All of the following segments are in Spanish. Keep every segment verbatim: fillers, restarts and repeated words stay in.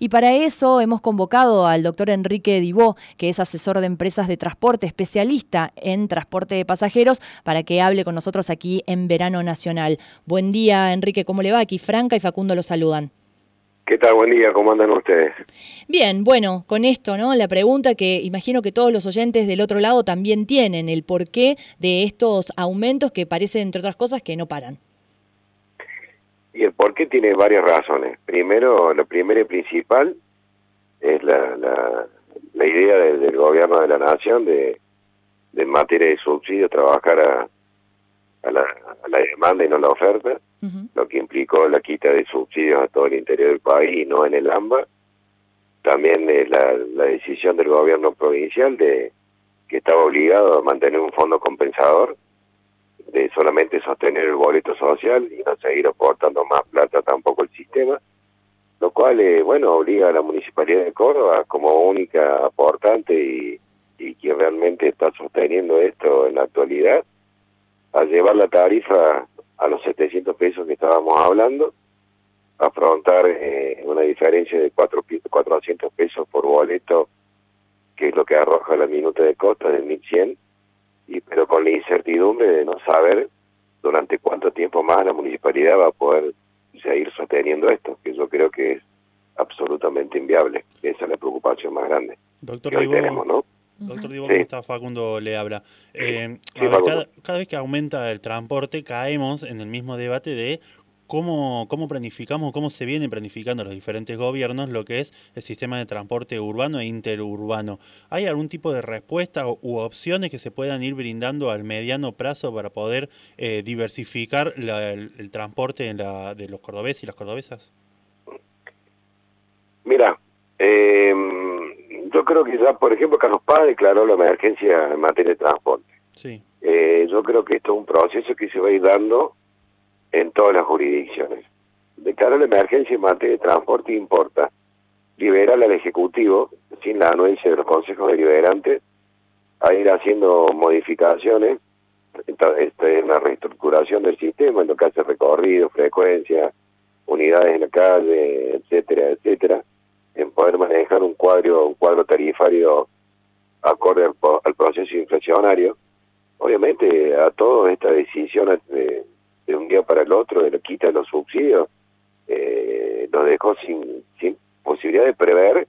Y para eso hemos convocado al doctor Enrique Dibó, que es asesor de empresas de transporte, especialista en transporte de pasajeros, para que hable con nosotros aquí en Verano Nacional. Buen día, Enrique, ¿cómo le va? Aquí Franca y Facundo lo saludan. ¿Qué tal? Buen día, ¿cómo andan ustedes? Bien, bueno, con esto, ¿no? La pregunta que imagino que todos los oyentes del otro lado también tienen, el porqué de estos aumentos que parecen, entre otras cosas, que no paran. Y el porqué tiene varias razones. Primero, lo primero y principal es la, la, la idea de, del gobierno de la nación de, de en materia de subsidios trabajar a, a, la, a la demanda y no la oferta, uh-huh. Lo que implicó la quita de subsidios a todo el interior del país y no en el AMBA. También es la, la decisión del gobierno provincial de que estaba obligado a mantener un fondo compensador, de solamente sostener el boleto social y no seguir aportando más plata tampoco al sistema, lo cual, eh, bueno, obliga a la Municipalidad de Córdoba como única aportante y, y que realmente está sosteniendo esto en la actualidad, a llevar la tarifa a los setecientos pesos que estábamos hablando, afrontar eh, una diferencia de cuatrocientos pesos por boleto, que es lo que arroja la minuta de costa de mil cien, y pero con la incertidumbre de no saber durante cuánto tiempo más la municipalidad va a poder seguir sosteniendo esto, que yo creo que es absolutamente inviable. Esa es la preocupación más grande Doctor que hoy Dibó, tenemos, ¿no? Doctor Dibó, Sí. ¿cómo está? Facundo le habla. Eh, Sí, a ver, Facundo. cada, cada vez que aumenta el transporte caemos en el mismo debate de cómo, cómo planificamos, cómo se vienen planificando los diferentes gobiernos lo que es el sistema de transporte urbano e interurbano. ¿Hay algún tipo de respuesta u, u opciones que se puedan ir brindando al mediano plazo para poder eh, diversificar la, el, el transporte en la, de los cordobeses y las cordobesas? Mira, eh, yo creo que ya, por ejemplo, Carlos Paz declaró la emergencia en materia de transporte. Sí. Eh, yo creo que esto es un proceso que se va a ir dando en todas las jurisdicciones. Declarar la emergencia en materia de transporte importa liberar al Ejecutivo, sin la anuencia de los consejos deliberantes, a ir haciendo modificaciones, este, una reestructuración del sistema, en lo que hace recorrido, frecuencia, unidades en la calle, etcétera, etcétera, en poder manejar un cuadro, un cuadro tarifario acorde al, al proceso inflacionario. Obviamente a todas estas decisiones de, de un día para el otro, de la quita de los subsidios, eh, nos dejó sin, sin posibilidad de prever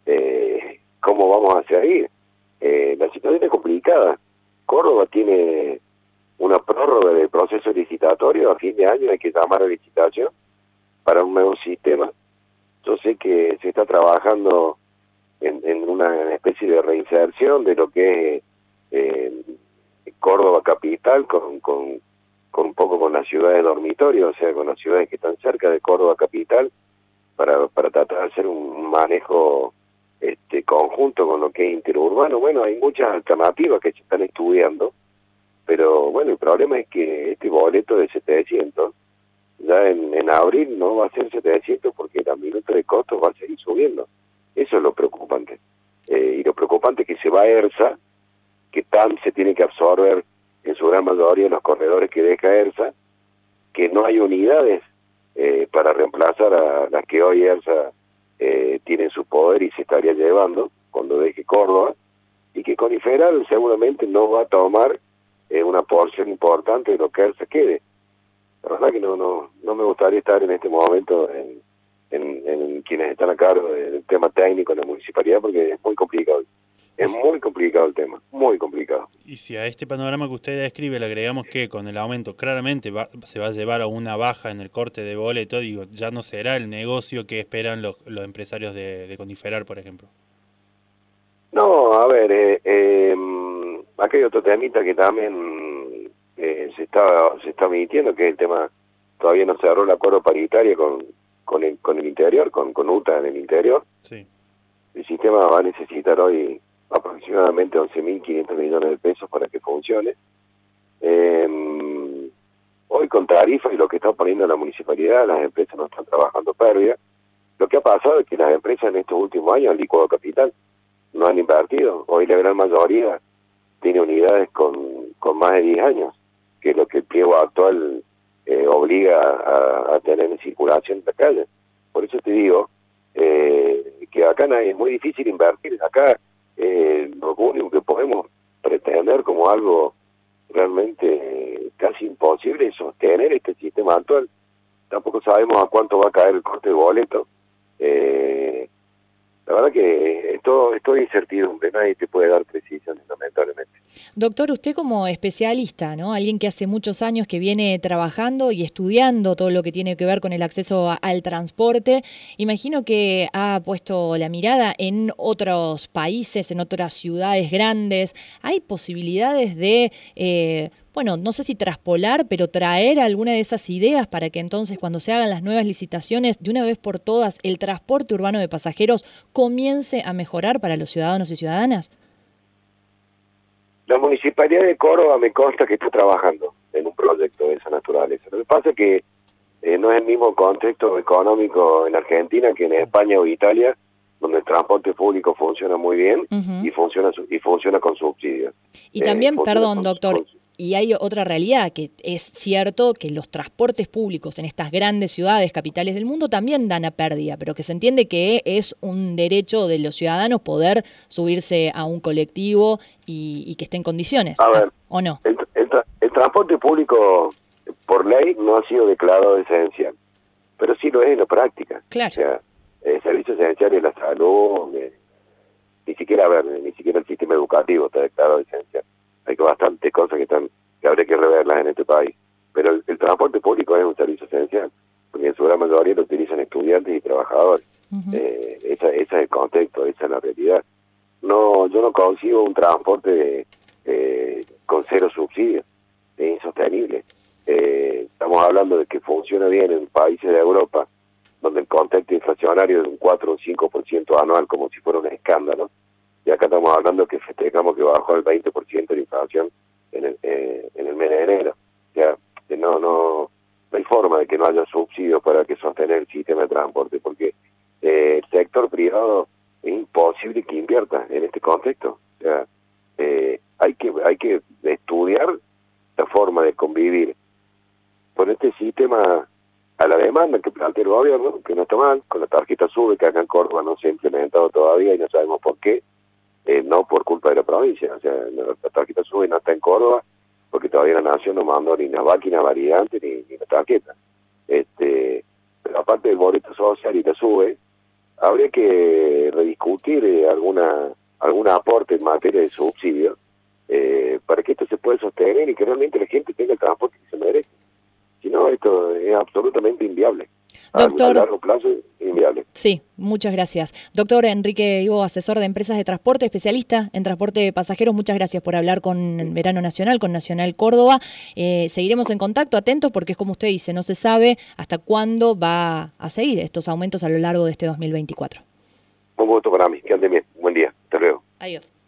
eh, cómo vamos a seguir. Eh, la situación es complicada. Córdoba tiene una prórroga del proceso licitatorio, a fin de año hay que llamar a licitación para un nuevo sistema. Yo sé que se está trabajando en, en una especie de reinserción de lo que es eh, Córdoba capital con, con, con un poco con las ciudades de dormitorio, o sea, con las ciudades que están cerca de Córdoba capital, para, para tratar de hacer un manejo este, conjunto con lo que es interurbano. Bueno, hay muchas alternativas que se están estudiando, pero bueno, el problema es que este boleto de setecientos, ya en, en abril no va a ser setecientos porque la minuta de costos va a seguir subiendo. Eso es lo preocupante. Eh, y lo preocupante es que se va a ERSA, que T A M se tiene que absorber en su gran mayoría los corredores que deja ERSA, que no hay unidades eh, para reemplazar a las que hoy ERSA eh, tiene en su poder y se estaría llevando cuando deje Córdoba, y que Coniferal seguramente no va a tomar eh, una porción importante de lo que ERSA quede. La verdad que no, no, no me gustaría estar en este momento en, en, en quienes están a cargo del tema técnico en la municipalidad, porque es muy complicado. Es muy complicado el tema, muy complicado. Y si a este panorama que usted describe le agregamos que con el aumento claramente va, se va a llevar a una baja en el corte de boleto, digo, ya no será el negocio que esperan los, los empresarios de, de Coniferal, por ejemplo. No, a ver, eh, eh, aquí hay otro temita que también eh, se está se está emitiendo, que es el tema, todavía no se cerró el acuerdo paritario con, con, el, con el interior, con, con U T A en el interior. Sí. El sistema va a necesitar hoy aproximadamente once mil quinientos millones de pesos para que funcione. Eh, hoy con tarifa y lo que está poniendo la municipalidad, las empresas no están trabajando pérdida. Lo que ha pasado es que las empresas en estos últimos años han licuado capital, no han invertido. Hoy la gran mayoría tiene unidades con, con más de diez años, que es lo que el pliego actual eh, obliga a, a tener en circulación en la calle. Por eso te digo, eh, acá es muy difícil invertir. Acá eh, lo único que podemos pretender como algo realmente eh, casi imposible es sostener este sistema actual. Tampoco sabemos a cuánto va a caer el coste de boleto. Eh, la verdad que es todo, es todo incertidumbre, nadie te puede dar precisiones, lamentablemente. Doctor, usted como especialista, ¿no? Alguien que hace muchos años que viene trabajando y estudiando todo lo que tiene que ver con el acceso a, al transporte, imagino que ha puesto la mirada en otros países, en otras ciudades grandes. ¿Hay posibilidades de, eh, bueno, no sé si traspolar, pero traer alguna de esas ideas para que entonces cuando se hagan las nuevas licitaciones, de una vez por todas, el transporte urbano de pasajeros comience a mejorar para los ciudadanos y ciudadanas? La Municipalidad de Córdoba me consta que está trabajando en un proyecto de esa naturaleza. Lo que pasa es que eh, no es el mismo contexto económico en Argentina que en España o Italia, donde el transporte público funciona muy bien uh-huh. y funciona y funciona con subsidios. Y también, eh, perdón, doctor, con... y hay otra realidad, que es cierto que los transportes públicos en estas grandes ciudades, capitales del mundo, también dan a pérdida, pero que se entiende que es un derecho de los ciudadanos poder subirse a un colectivo y, y que esté en condiciones, a ver, ¿o no? El, el, el transporte público, por ley, no ha sido declarado esencial, pero sí lo es en la práctica. Claro. O sea, el servicio esencial es la salud, eh, ni siquiera, a ver, ni siquiera el sistema educativo está declarado esencial. Hay bastantes cosas que están que habría que reverlas en este país. Pero el, el transporte público es un servicio esencial, porque en su gran mayoría lo utilizan estudiantes y trabajadores. Uh-huh. eh, esa, ese es el contexto, esa es la realidad. No, yo no consigo un transporte de, eh, con cero subsidios, es insostenible. Eh, estamos hablando de que funciona bien en países de Europa, donde el contexto inflacionario es un cuatro o cinco por ciento anual, como si fuera un escándalo. Y acá estamos hablando que festejamos que bajó el veinte por ciento de inflación en el, eh, en el mes de enero. O sea, no, no, no hay forma de que no haya subsidios para que sostener el sistema de transporte, porque eh, el sector privado es imposible que invierta en este contexto. O sea, eh, hay que hay que estudiar la forma de convivir con este sistema a la demanda que plantea el gobierno, que no está mal, con la tarjeta SUBE, que acá en Córdoba no se ha implementado todavía y no sabemos por qué. Eh, no por culpa de la provincia, o sea, la, la tarjeta SUBE no está en Córdoba porque todavía la nación no mandó ni la máquina variante ni, ni la tarjeta. Este, pero aparte del boleto social y la SUBE, habría que rediscutir eh, alguna algún aporte en materia de subsidio eh, para que esto se pueda sostener y que realmente la gente tenga el transporte que se merece. Si no, esto es absolutamente inviable. Doctor, a, a largo plazo, inviable. Sí, muchas gracias. Doctor Enrique Ivo, asesor de empresas de transporte, especialista en transporte de pasajeros, muchas gracias por hablar con Verano Nacional, con Nacional Córdoba. Eh, seguiremos en contacto, atentos, porque es como usted dice, no se sabe hasta cuándo va a seguir estos aumentos a lo largo de este dos mil veinticuatro. Un gusto para mí, que ande bien. Buen día. Hasta luego. Adiós.